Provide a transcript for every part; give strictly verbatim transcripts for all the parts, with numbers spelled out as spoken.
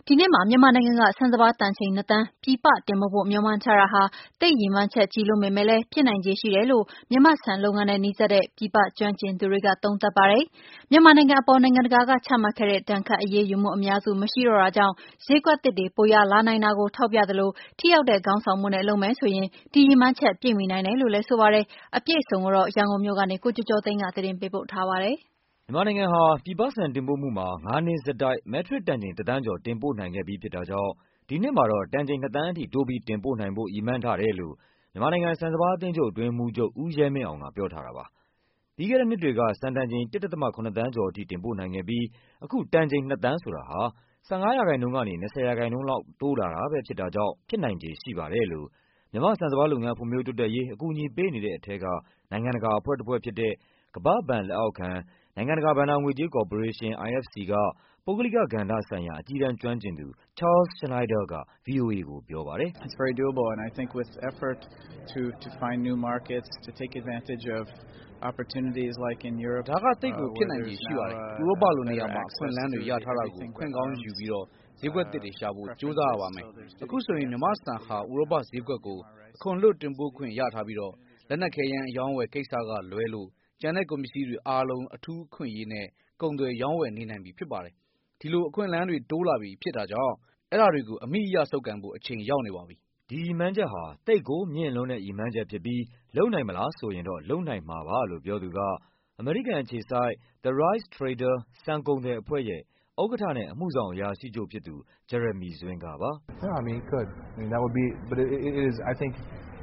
ဒီနေ့မှာမြန်မာနိုင်ငံကဆန်စပါးတန်ချိန်နှစ်သန်းပြည်ပတင်ပို့ဖို့မျှော်မှန်းထားတာဟာသိပ်ရည်မှန်းချက်ကြီးလွန်းပေမဲ့လည်းဖြစ်နိုင်ခြေရှိတယ်လို့မြန်မာ့ဆန်လုပ်ငန်းနဲ့နီးစပ်တဲ့ပြည်ပကျွမ်းကျင်သူတွေကသုံးသပ်ပါတယ်။မြန်မာနိုင်ငံအပေါ်နိုင်ငံတကာကချမှတ်ခဲ့တဲ့ဒဏ်ခတ်အရေးယူမှုအများစုမရှိတော့တာကြောင့်ဈေးကွက်သစ်တွေပိုရလာနိုင်တာကိုထောက်ပြသလိုထိရောက်တဲ့ခေါင်းဆောင်မှုနဲ့လုပ်မယ်ဆိုရင်ဒီရည်မှန်းချက်ပြည့်မီနိုင်တယ်လို့လည်းဆိုပါတယ်။အပြည့်အစုံကိုတော့ရန်ကုန်မြို့ကနေကိုကျော်ကျော်သိန်းကသတင်းပေးပို့ထားပါတယ်။မြန်မာနိုင်ငံဟာပြည်ပဆန်တင်ပို့မှုမှာငါးနှစ်ဆက်တိုက်မက်ထရစ်တန်ချိန်တစ်သန်းကျော်တင်ပို့နိုင်ခဲ့ပြီးဖြစ်တာကြောင့်ဒီနှစ်မှာတော့တန်ချိန်နှစ်သန်းအထိတိုးပြီးတင်ပို့နိုင်ဖို့ရည်မှန်းထားတယ်လို့မြန်မာနိုင်ငံဆန်စပါးအသင်းချုပ်အတွင်းမှူးချုပ်ဦးရဲမင်းအောင်ကပြောထားတာပါ။ပြီးခဲ့တဲ့နှစ်တွေကစံတန်ချိန် တစ်ဒသမခုနှစ်သန်းကျော်အထိတင်ပို့နိုင်ခဲ့ပြီးအခုတန်ချိန်နှစ်သန်းဆိုတာဟာဆယ့်ငါးရာခိုင်နှုန်းကနေ၂၀ရာခိုင်နှုန်းလောက်တိုးလာတာပဲဖြစ်တာကြောင့်ဖြစ်နိုင်ခြေရှိပါတယ်လို့မြန်မာ့ဆန်စပါးလုပ်ငန်းဖွံ့ဖြိုးတိုးတက်ရေးအကူအညီပေးနေတဲ့အထက်ကနိုင်ငံတကာအဖွဲ့တစ်ဖွဲ့ဖြစ်တဲ့ကမ္ဘာ့ဘဏ်လက်အောက်ခံနိုင်ငံတကာဘဏ္ဍာငွေကြေးကော်ပိုရေးရှင်း I F C ကပုဂ္ဂလိကကဏ္ဍဆိုင်ရာအကြီးတန်းကျွမ်းကျင်သူ Charles Schneider က ဗွီအိုအေကိုပြောပါတယ်။ It's very doable and I think with effort to to find new markets to take advantage of opportunities like in Europe ဒါကသိပ်ကိုဖြစ်နိုင်ခြေရှိပါတယ်။ဥရောပလိုနေရာမှာအခွင့်အလမ်းတွေရထားတာကိုခွင့်ကောင်းယူပြီးတော့ဈေးကွက်သစ်တွေရှာဖို့ကြိုးစားရပါမယ်။အခုဆိုရင်မြန်မာဆန်ဟာဥရောပဈေးကွက်ကိုအခွန်လွတ်တင်ပို့ခွင့်ရထားပြီးတော့လက်နက်ခဲယမ်းအယောင်းဝယ်ကိစ္စကလွဲလို့ကျန်တဲ့ကုန်ပစ္စည်းတွေအားလုံးအထူးအခွင့်အရေးနဲ့ကုန်သွယ်ရောင်းဝယ်နေနိုင်ပြီဖြစ်ပါတယ်။ဒီလိုအခွင့်အလမ်းတွေတိုးလာပြီဖြစ်တာကြောင့်အဲ့ဒါတွေကိုအမိအယဆုပ်ကန်ဖို့အချိန်ရောက်နေပါပြီ။ဒီရည်မှန်းချက်ဟာသိပ်ကိုမြင့်လွန်းတဲ့ရည်မှန်းချက်ဖြစ်ပြီးလုပ်နိုင်မလားဆိုရင်တော့လုပ်နိုင်မှာပါလို့ပြောသူကအမေရိကန်အခြေစိုက် The Rice Trader ဆန်ကုန်သည်အဖွဲ့ရဲ့ဥက္ကဋ္ဌနဲ့အမှုဆောင်အရာရှိချုပ်ဖြစ်သူ Jeremy Zwin ကပါ။ Yeah, I mean, it could. I mean, that would be, but it, it is, I think,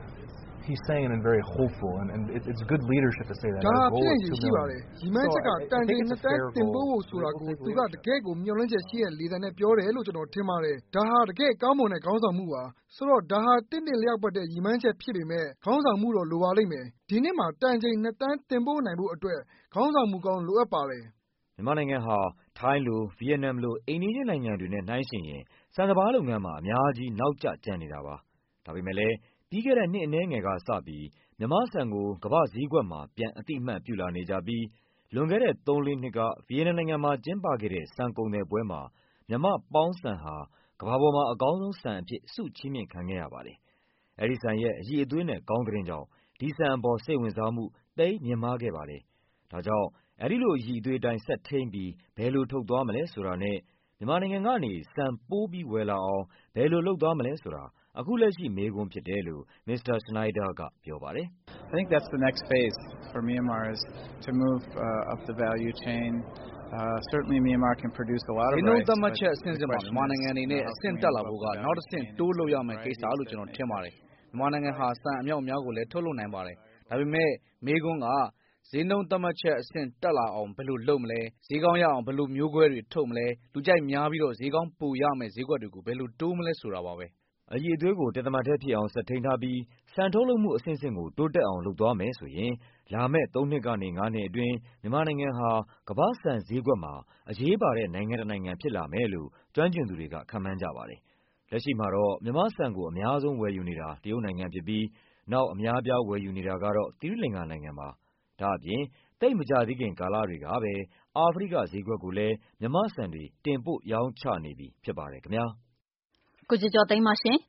he's saying it in very hopeful, and, and it, it's good leadership to say that. ဒါဖြစ်ရင်ရှိပါတယ်။ဒီမှန်းချက်ကတန်ချိန်နှစ်သန်းတင်ပို့ဖို့ဆိုတာကိုသူကတကယ့်ကိုမျှော်လင့်ချက်ရှိတဲ့လေသံနဲ့ပြောတယ်လို့ကျွန်တော်ထင်ပါတယ်။ဒါဟာတကယ့်ကောင်းမွန်တဲ့ခေါင်းဆောင်မှုပါ။ဆိုတော့ဒါဟာတင့်တယ်လျောက်ပတ်တဲ့ရည်မှန်းချက်ဖြစ်ပေမဲ့ခေါင်းဆောင်မှုတော့လိုပါလိမ့်မယ်။ဒီနှစ်မှာတန်ချိန်နှစ်သန်းတင်ပို့နိုင်ဖို့အတွက်ခေါင်းဆောင်မှုကောင်းလိုအပ်ပါတယ်။မြန်မာနိုင်ငံဟာထိုင်းလိုဗီယက်နမ်လိုအိမ်နီးချင်းနိုင်ငံတွေနဲ့နှိုင်းယှဉ်ရင်ဆန်စပါးလုပ်ငန်းမှာအများကြီးနောက်ကျကျန်နေတာပါ။ဒါပေမဲ့လည်းပြီးခဲ့တဲ့နှစ်အနည်းငယ်ကစပြီးမြန်မာဆန်ကိုကမ္ဘာ့ဈေးကွက်မှာပြန်အသိအမှတ်ပြုလာနေကြပြီးလွန်ခဲ့တဲ့သုံးလေးနှစ်ကဗီယက်နမ်နိုင်ငံမှာကျင်းပခဲ့တဲ့ဆန်ကုန်သည်ပွဲမှာမြန်မာပေါင်းဆန်ဟာကမ္ဘာပေါ်မှာအကောင်းဆုံးဆန်အဖြစ်ဆုချီးမြှင့်ခံခဲ့ရပါတယ်။အဲဒီဆန်ရဲ့အရည်အသွေးနဲ့ကောင်းသတင်းကြောင့်ဒီဆန်အပေါ်စိတ်ဝင်စားမှုသိပ်မြင့်မားခဲ့ပါတယ်။ဒါကြောင့်အဲဒီလိုအရည်အသွေးအတိုင်းဆက်ထိန်းပြီးဘယ်လိုထုတ်သွားမလဲဆိုတာနဲ့မြန်မာနိုင်ငံကနေဆန်ပိုပြီးဝယ်လာအောင်ဘယ်လိုလုပ်သွားမလဲဆိုတာအခုလက်ရှိမေးခွန်းဖြစ်တယ်လို့ မစ္စတာ Schneider ကပြောပါတယ်။ I think that's the next phase for Myanmar is to move uh, up the value chain. Uh, certainly Myanmar can produce a lot of rice. ဒီလိုသတ်မှတ်ချက်အဆင့်ဆင့်မှာမြန်မာနိုင်ငံအနေနဲ့အဆင့်တက်လာဖို့ကနောက်တစ်ဆင့်တိုးလို့ရမယ့်ကိစ္စလို့ကျွန်တော်ထင်ပါတယ်။မြန်မာနိုင်ငံဟာဆန်အမြောက်အများကိုလည်းထုတ်လုပ်နိုင်ပါတယ်။ဒါပေမဲ့မေးခွန်းကဈေးနှုန်းသတ်မှတ်ချက်အဆင့်တက်လာအောင်ဘယ်လိုလုပ်မလဲဈေးကောင်းရအောင်ဘယ်လိုမျိုးကွဲတွေထုတ်မလဲလူကြိုက်များပြီးတော့ဈေးကောင်းပိုရမယ်ဈေးကွက်တွေကိုဘယ်လိုတိုးမလဲဆိုတာပါပဲအရည်အသွေးကိုတသမတ်ထဲဖြစ်အောင်ဆက်ထိန်းထားပြီးဆန်ထုတ်လုပ်မှုအဆင့်ဆင့်ကိုတိုးတက်အောင်လုပ်သွားမယ်ဆိုရင်လာမယ့်သုံးနှစ်ကနေငါးနှစ်အတွင်းမြန်မာနိုင်ငံဟာကမ္ဘာ့ဆန်ဈေးကွက်မှာအရေးပါတဲ့နိုင်ငံတစ်နိုင်ငံဖြစ်လာမယ်လို့ကျွမ်းကျင်သူတွေကခန့်မှန်းကြပါတယ်။လက်ရှိမှာတော့မြန်မာဆန်ကိုအများဆုံးဝယ်ယူနေတာတရုတ်နိုင်ငံဖြစ်ပြီးနောက်အများအပြားဝယ်ယူနေတာကတော့သီရိလင်္ကာနိုင်ငံပါ။ဒါ့အပြင်သိပ်မကြာသေးခင်ကာလတွေကပဲအာဖရိကဈေးကွက်ကိုလည်းမြန်မာဆန်တွေတင်ပို့ရောင်းချနေပြီဖြစ်ပါတယ်ခင်ဗျာ။ကိုကျော်ကျော်သိန်းပါရှင်။